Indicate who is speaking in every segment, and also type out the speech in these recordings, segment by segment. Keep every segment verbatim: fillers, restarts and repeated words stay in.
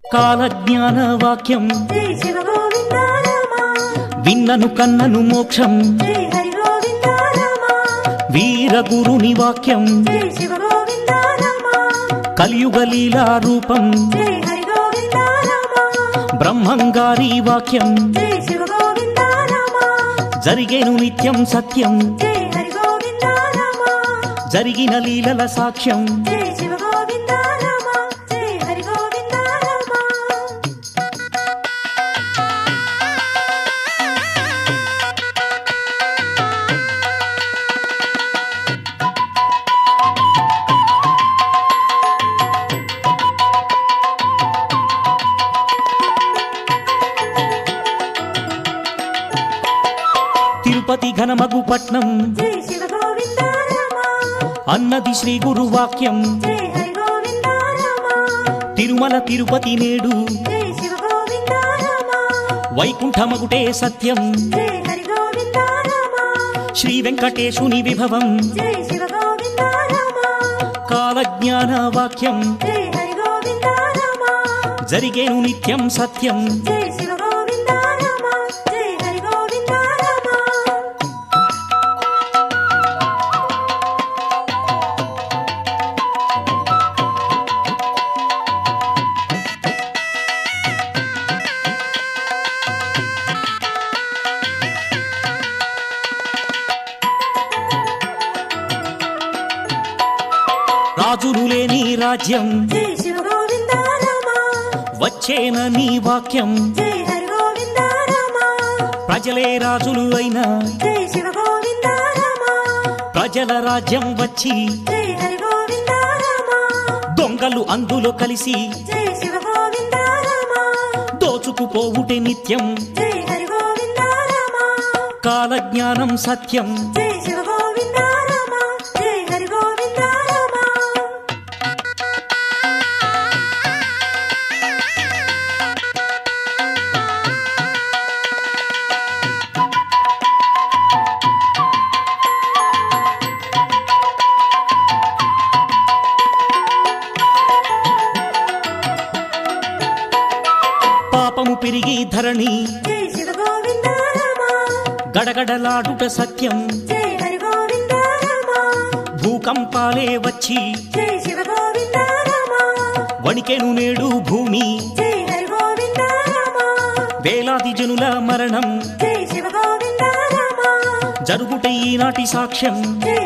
Speaker 1: కాలజ్ఞాన వాక్యం విన్నను కన్నను మోక్షం వీరగురుని వాక్యం కలియుగ లీలా రూపం బ్రహ్మంగారి వాక్యం జరిగేను నిత్యం సత్యం జరిగిన లీలల సాక్ష్యం తిరుపతి ఘనమగు పట్నం అన్నది శ్రీ గురు వాక్యం తిరుమల తిరుపతి నేడు వైకుంఠమగుటే సత్యం శ్రీ వెంకటేశుని విభవం కాలజ్ఞాన వాక్యం జరిగేను నిత్యం సత్యం రాజులు లేని రాజ్యం వచ్చేనని వాక్యం ప్రజలే రాజులు అయినా ప్రజల రాజ్యం వచ్చి దొంగలు అందులో కలిసి దోచుకుపోవుటే నిత్యం కాలజ్ఞానం సత్యం పాపము పెరిగి ధరణి గడగడలాడుట సత్యం భూకంపాలే వచ్చి వణికెను నేడు భూమి వేలాది జనుల మరణం జరుగుట ఈనాటి సాక్ష్యం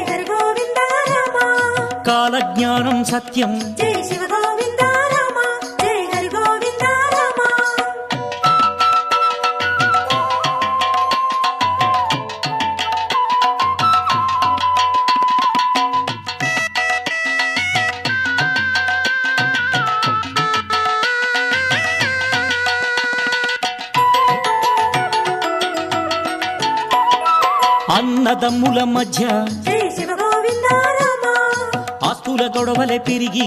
Speaker 1: కాలజ్ఞానం సత్యం అన్నదమ్ముల మధ్య ఆస్తుల గొడవలే పెరిగి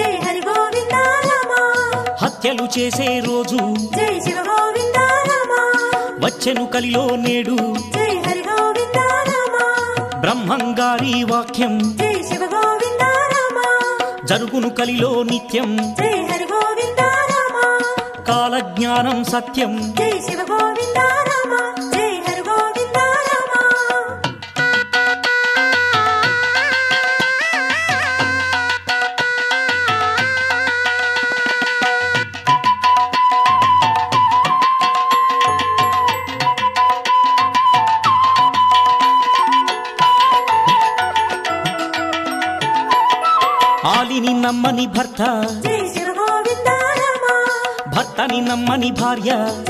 Speaker 1: హత్యలు చేసే రోజు వచ్చెను కలిలో నేడు బ్రహ్మంగారి వాక్యం జరుగును కలిలో నిత్యం కాలజ్ఞానం సత్యం ఆలిని నమ్మని భర్త భర్తని నమ్మని భార్య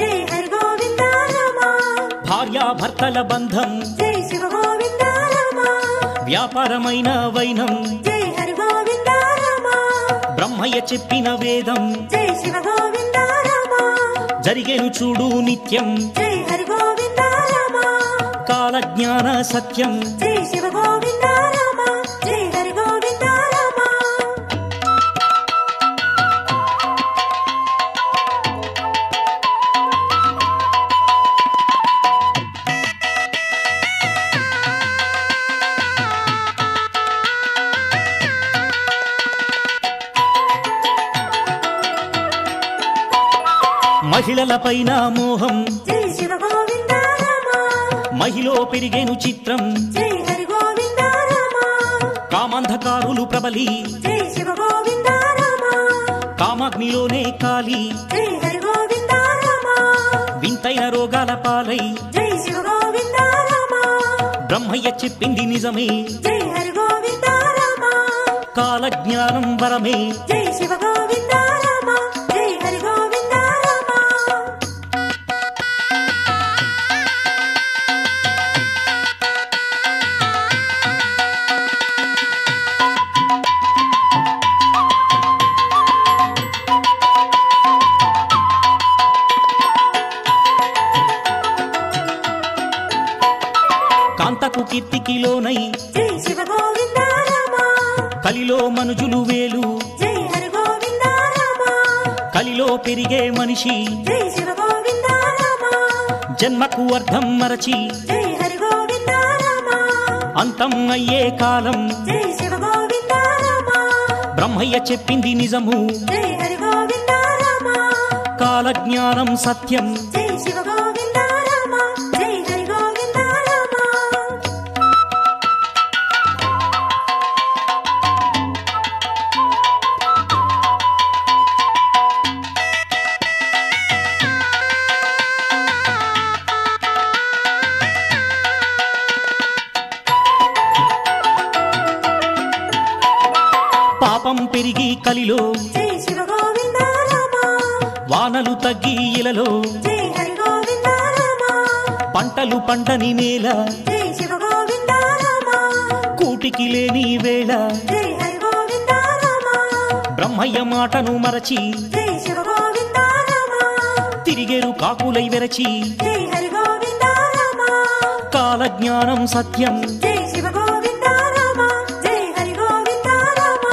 Speaker 1: భార్యా భర్తల బంధం వ్యాపారమైన వైనం బ్రహ్మయ్య చెప్పిన వేదం జరిగేను చూడు నిత్యం కాలజ్ఞాన సత్యం మహిళలపైన మోహం
Speaker 2: జై శివ గోవింద రామ
Speaker 1: మహిలో పెరిగేను చిత్రం
Speaker 2: జై హరి గోవింద రామ
Speaker 1: కామాంధకారులు ప్రబలి
Speaker 2: జై శివ గోవింద రామ
Speaker 1: కామాగ్నిలోనే కాలి
Speaker 2: జై హరి గోవింద రామ
Speaker 1: వింతైన రోగాల పాలై
Speaker 2: జై శివ గోవింద రామ
Speaker 1: బ్రహ్మయ్య చెప్పింది నిజమే
Speaker 2: జై హరి గోవింద రామ
Speaker 1: కాలజ్ఞానం వరమే
Speaker 2: జై శివ గోవింద రామ జై హరి గోవింద రామ
Speaker 1: కాంతకు కీర్తికి లోనై
Speaker 2: జై శివ గోవింద రామ
Speaker 1: కలిలో మనుజులు వేలు
Speaker 2: జై హరి గోవింద రామ
Speaker 1: కలిలో పెరిగే మనిషి
Speaker 2: జై శివ గోవింద రామ
Speaker 1: జన్మకు అర్థం మరచి
Speaker 2: జై హరి గోవింద రామ
Speaker 1: అంతం అయ్యే కాలం
Speaker 2: జై శివ గోవింద రామ
Speaker 1: బ్రహ్మయ్య చెప్పింది నిజము
Speaker 2: జై హరి గోవింద రామ
Speaker 1: కాలజ్ఞానం సత్యం
Speaker 2: జై శివ గోవింద రామ జై హరి గోవింద రామ
Speaker 1: పాపం పెరిగి కలిలో
Speaker 2: జై శివ గోవింద రామ
Speaker 1: వానలు తగ్గి ఇలలో
Speaker 2: జై హరి గోవింద రామ
Speaker 1: పంటలు పంటని నేల
Speaker 2: జై శివ గోవింద రామ
Speaker 1: కూటికి లేని వేళ
Speaker 2: జై హరి గోవింద రామ
Speaker 1: బ్రహ్మయ్య మాటను మరచి
Speaker 2: జై శివ గోవింద రామ
Speaker 1: తిరిగేరు కాకులై వెరచి
Speaker 2: జై హరి గోవింద రామ
Speaker 1: కాలజ్ఞానం సత్యం
Speaker 2: జై శివ గోవింద రామ జై హరి గోవింద రామ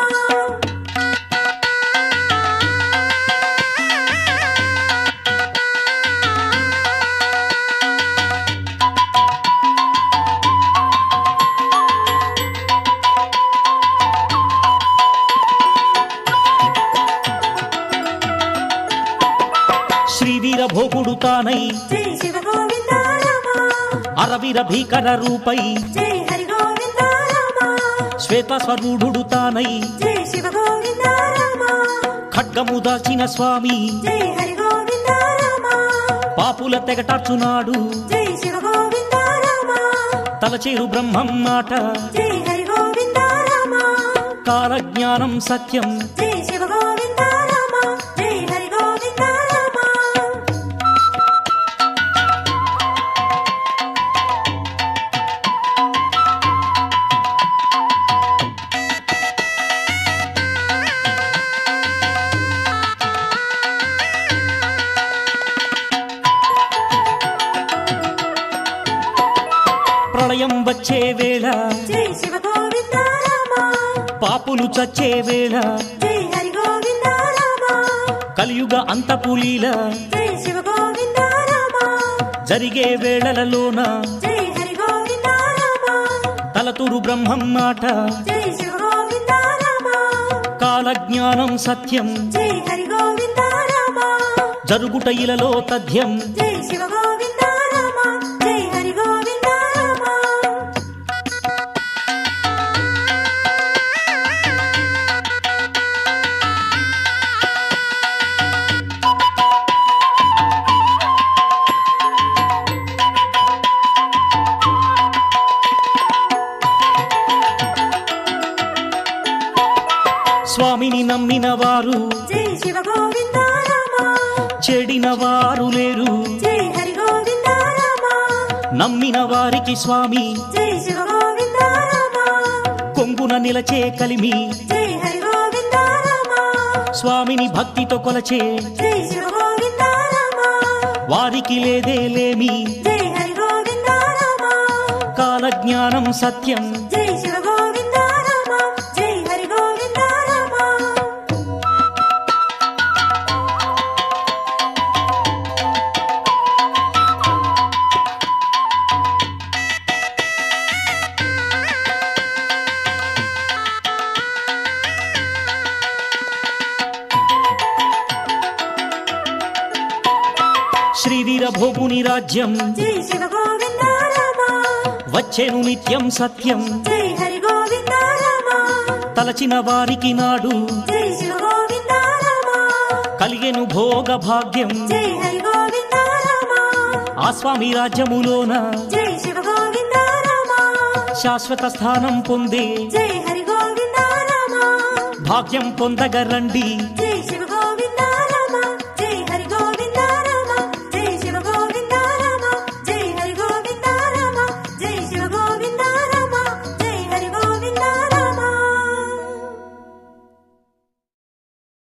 Speaker 1: శ్రీవీర భోగుడు తానై
Speaker 2: జై శివ గోవింద రామ
Speaker 1: అరవీర భీకర రూపై
Speaker 2: జై హరి గోవింద రామ
Speaker 1: శ్వేత స్వరూఢుడు తానై
Speaker 2: జై శివ గోవింద రామ
Speaker 1: ఖడ్గము దాచిన స్వామి
Speaker 2: జై హరి గోవింద రామ
Speaker 1: పాపుల తెగటార్చునాడు
Speaker 2: జై శివ గోవింద రామ
Speaker 1: తలచేరు బ్రహ్మం మాట
Speaker 2: జై హరి గోవింద రామ
Speaker 1: కాలజ్ఞానం సత్యం
Speaker 2: జై శివ గోవింద రామ జై హరి గోవింద రామ
Speaker 1: ప్రళయం వచ్చే వేళ
Speaker 2: జై శివ గోవింద రామ
Speaker 1: పాపులు చచ్చే వేళ
Speaker 2: జై హరి గోవింద రామ
Speaker 1: కలియుగ అంతపు లీల
Speaker 2: జై శివ గోవింద రామ
Speaker 1: జరిగే వేళలలోన
Speaker 2: జై హరి గోవింద రామ
Speaker 1: తలతూరు బ్రహ్మం మాట
Speaker 2: జై శివ గోవింద రామ
Speaker 1: కాలజ్ఞానం సత్యం
Speaker 2: జై హరి గోవింద రామ
Speaker 1: జరుగుట ఇలలో తథ్యం
Speaker 2: జై శివ గోవింద రామ జై హరి గోవింద రామ
Speaker 1: స్వామిని నమ్మిన వారు
Speaker 2: జై శివ గోవింద రామ
Speaker 1: చెడిన వారు లేరు
Speaker 2: జై హరి గోవింద రామ
Speaker 1: నమ్మిన వారికి స్వామి
Speaker 2: జై శివ గోవింద రామ
Speaker 1: కొంగున నిలచే కలిమి
Speaker 2: జై హరి గోవింద రామ
Speaker 1: స్వామిని భక్తితో కొలచే
Speaker 2: జై శివ గోవింద రామ
Speaker 1: వారికి లేదే లేమి
Speaker 2: జై హరి గోవింద రామ
Speaker 1: కాలజ్ఞానం సత్యం
Speaker 2: జై శివ గోవింద రామ జై హరి గోవింద రామ
Speaker 1: శ్రీవీర భోగుని రాజ్యం
Speaker 2: జై శివ గోవింద రామ
Speaker 1: వచ్చేను నిత్యం సత్యం
Speaker 2: జై హరి గోవింద రామ
Speaker 1: తలచిన వారికి నాడు
Speaker 2: జై శివ గోవింద రామ
Speaker 1: కలిగెను భోగ భాగ్యం
Speaker 2: జై హరి గోవింద రామ
Speaker 1: ఆ స్వామి రాజ్యములోన
Speaker 2: జై శివ గోవింద రామ
Speaker 1: శాశ్వత స్థానం పొందే
Speaker 2: జై హరి గోవింద రామ
Speaker 1: భాగ్యం పొందగ రండి
Speaker 2: జై